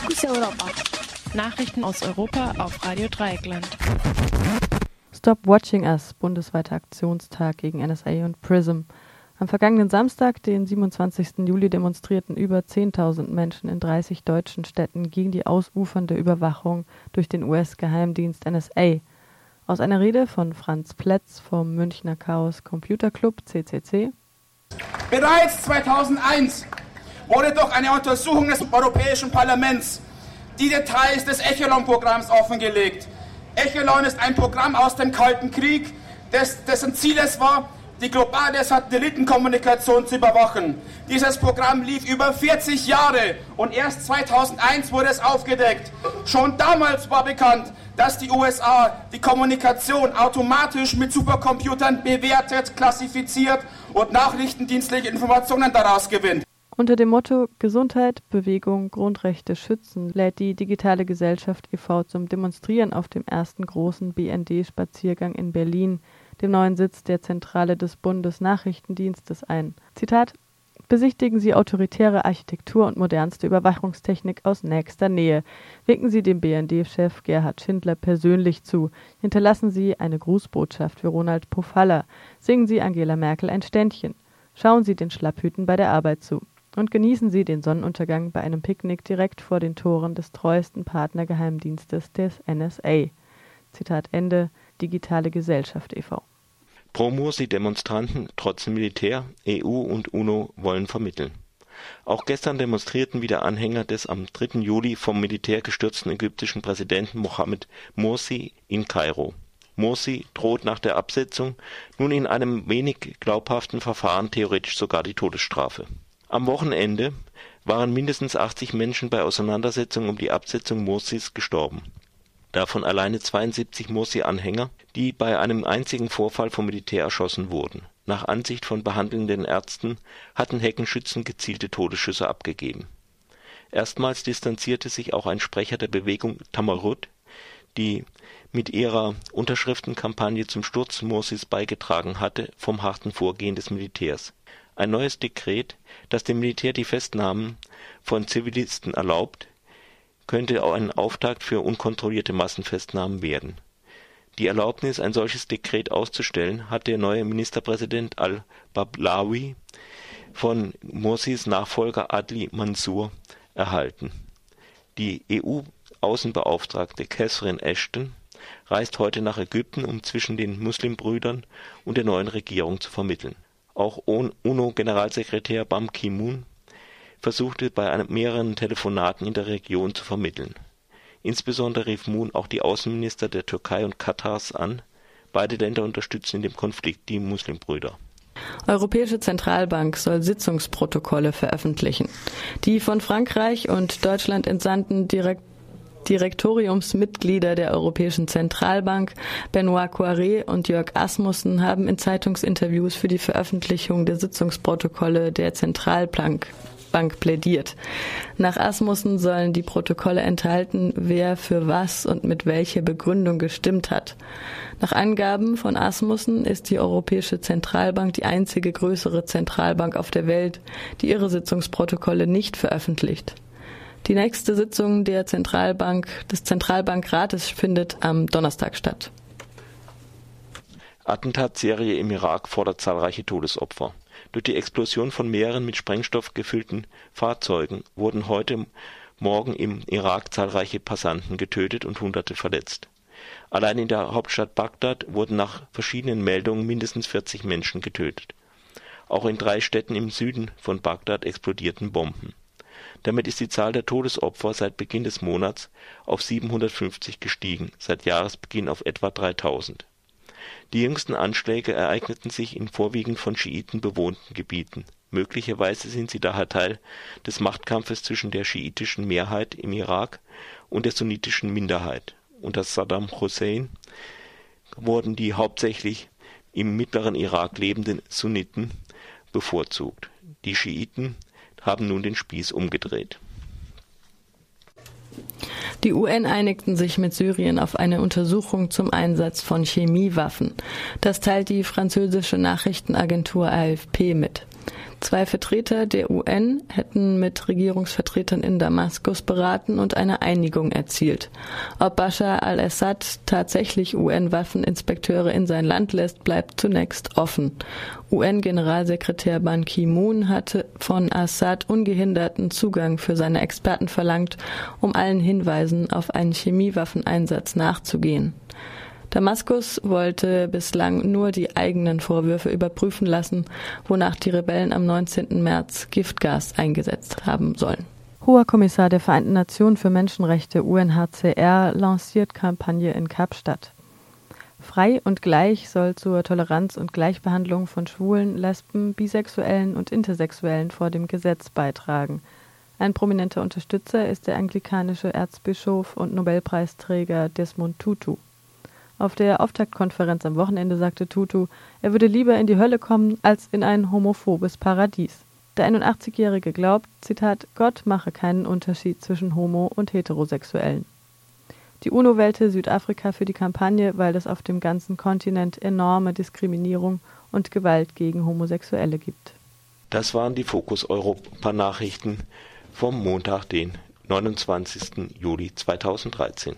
Fokus Europa. Nachrichten aus Europa auf Radio Dreieckland. Stop Watching Us, bundesweiter Aktionstag gegen NSA und PRISM. Am vergangenen Samstag, den 27. Juli, demonstrierten über 10.000 Menschen in 30 deutschen Städten gegen die ausufernde Überwachung durch den US-Geheimdienst NSA. Aus einer Rede von Franz Plätz vom Münchner Chaos Computer Club CCC. Bereits 2001 wurde durch eine Untersuchung des Europäischen Parlaments die Details des Echelon-Programms offengelegt. Echelon ist ein Programm aus dem Kalten Krieg, dessen Ziel es war, die globale Satellitenkommunikation zu überwachen. Dieses Programm lief über 40 Jahre und erst 2001 wurde es aufgedeckt. Schon damals war bekannt, dass die USA die Kommunikation automatisch mit Supercomputern bewertet, klassifiziert und nachrichtendienstliche Informationen daraus gewinnt. Unter dem Motto Gesundheit, Bewegung, Grundrechte schützen lädt die Digitale Gesellschaft e.V. zum Demonstrieren auf dem ersten großen BND-Spaziergang in Berlin, dem neuen Sitz der Zentrale des Bundesnachrichtendienstes, ein. Zitat: Besichtigen Sie autoritäre Architektur und modernste Überwachungstechnik aus nächster Nähe. Winken Sie dem BND-Chef Gerhard Schindler persönlich zu. Hinterlassen Sie eine Grußbotschaft für Ronald Pofalla. Singen Sie Angela Merkel ein Ständchen. Schauen Sie den Schlapphüten bei der Arbeit zu. Und genießen Sie den Sonnenuntergang bei einem Picknick direkt vor den Toren des treuesten Partnergeheimdienstes des NSA. Zitat Ende, Digitale Gesellschaft e.V. Pro-Morsi-Demonstranten trotzen Militär, EU und UNO wollen vermitteln. Auch gestern demonstrierten wieder Anhänger des am 3. Juli vom Militär gestürzten ägyptischen Präsidenten Mohammed Morsi in Kairo. Morsi droht nach der Absetzung nun in einem wenig glaubhaften Verfahren theoretisch sogar die Todesstrafe. Am Wochenende waren mindestens 80 Menschen bei Auseinandersetzungen um die Absetzung Morsis gestorben. Davon alleine 72 Morsi-Anhänger, die bei einem einzigen Vorfall vom Militär erschossen wurden. Nach Ansicht von behandelnden Ärzten hatten Heckenschützen gezielte Todesschüsse abgegeben. Erstmals distanzierte sich auch ein Sprecher der Bewegung Tamarut, die mit ihrer Unterschriftenkampagne zum Sturz Morsis beigetragen hatte, vom harten Vorgehen des Militärs. Ein neues Dekret, das dem Militär die Festnahmen von Zivilisten erlaubt, könnte auch ein Auftakt für unkontrollierte Massenfestnahmen werden. Die Erlaubnis, ein solches Dekret auszustellen, hat der neue Ministerpräsident al-Bablawi von Morsis Nachfolger Adli Mansur erhalten. Die EU-Außenbeauftragte Catherine Ashton reist heute nach Ägypten, um zwischen den Muslimbrüdern und der neuen Regierung zu vermitteln. Auch UNO-Generalsekretär Ban Ki-moon versuchte bei mehreren Telefonaten in der Region zu vermitteln. Insbesondere rief Moon auch die Außenminister der Türkei und Katars an. Beide Länder unterstützen in dem Konflikt die Muslimbrüder. Europäische Zentralbank soll Sitzungsprotokolle veröffentlichen. Die von Frankreich und Deutschland entsandten Direktoriumsmitglieder der Europäischen Zentralbank, Benoît Cœuré und Jörg Asmussen, haben in Zeitungsinterviews für die Veröffentlichung der Sitzungsprotokolle der Zentralbank plädiert. Nach Asmussen sollen die Protokolle enthalten, wer für was und mit welcher Begründung gestimmt hat. Nach Angaben von Asmussen ist die Europäische Zentralbank die einzige größere Zentralbank auf der Welt, die ihre Sitzungsprotokolle nicht veröffentlicht. Die nächste Sitzung des Zentralbankrates findet am Donnerstag statt. Attentatsserie im Irak fordert zahlreiche Todesopfer. Durch die Explosion von mehreren mit Sprengstoff gefüllten Fahrzeugen wurden heute Morgen im Irak zahlreiche Passanten getötet und Hunderte verletzt. Allein in der Hauptstadt Bagdad wurden nach verschiedenen Meldungen mindestens 40 Menschen getötet. Auch in 3 Städten im Süden von Bagdad explodierten Bomben. Damit ist die Zahl der Todesopfer seit Beginn des Monats auf 750 gestiegen, seit Jahresbeginn auf etwa 3000. Die jüngsten Anschläge ereigneten sich in vorwiegend von Schiiten bewohnten Gebieten. Möglicherweise sind sie daher Teil des Machtkampfes zwischen der schiitischen Mehrheit im Irak und der sunnitischen Minderheit. Unter Saddam Hussein wurden die hauptsächlich im mittleren Irak lebenden Sunniten bevorzugt. Die Schiiten haben nun den Spieß umgedreht. Die UN einigten sich mit Syrien auf eine Untersuchung zum Einsatz von Chemiewaffen. Das teilt die französische Nachrichtenagentur AFP mit. 2 Vertreter der UN hätten mit Regierungsvertretern in Damaskus beraten und eine Einigung erzielt. Ob Bashar al-Assad tatsächlich UN-Waffeninspekteure in sein Land lässt, bleibt zunächst offen. UN-Generalsekretär Ban Ki-moon hatte von Assad ungehinderten Zugang für seine Experten verlangt, um allen Hinweisen auf einen Chemiewaffeneinsatz nachzugehen. Damaskus wollte bislang nur die eigenen Vorwürfe überprüfen lassen, wonach die Rebellen am 19. März Giftgas eingesetzt haben sollen. Hoher Kommissar der Vereinten Nationen für Menschenrechte UNHCR lanciert Kampagne in Kapstadt. Frei und gleich soll zur Toleranz und Gleichbehandlung von Schwulen, Lesben, Bisexuellen und Intersexuellen vor dem Gesetz beitragen. Ein prominenter Unterstützer ist der anglikanische Erzbischof und Nobelpreisträger Desmond Tutu. Auf der Auftaktkonferenz am Wochenende sagte Tutu, er würde lieber in die Hölle kommen, als in ein homophobes Paradies. Der 81-Jährige glaubt, Zitat, Gott mache keinen Unterschied zwischen Homo- und Heterosexuellen. Die UNO wählte Südafrika für die Kampagne, weil es auf dem ganzen Kontinent enorme Diskriminierung und Gewalt gegen Homosexuelle gibt. Das waren die Fokus Europa Nachrichten vom Montag, den 29. Juli 2013.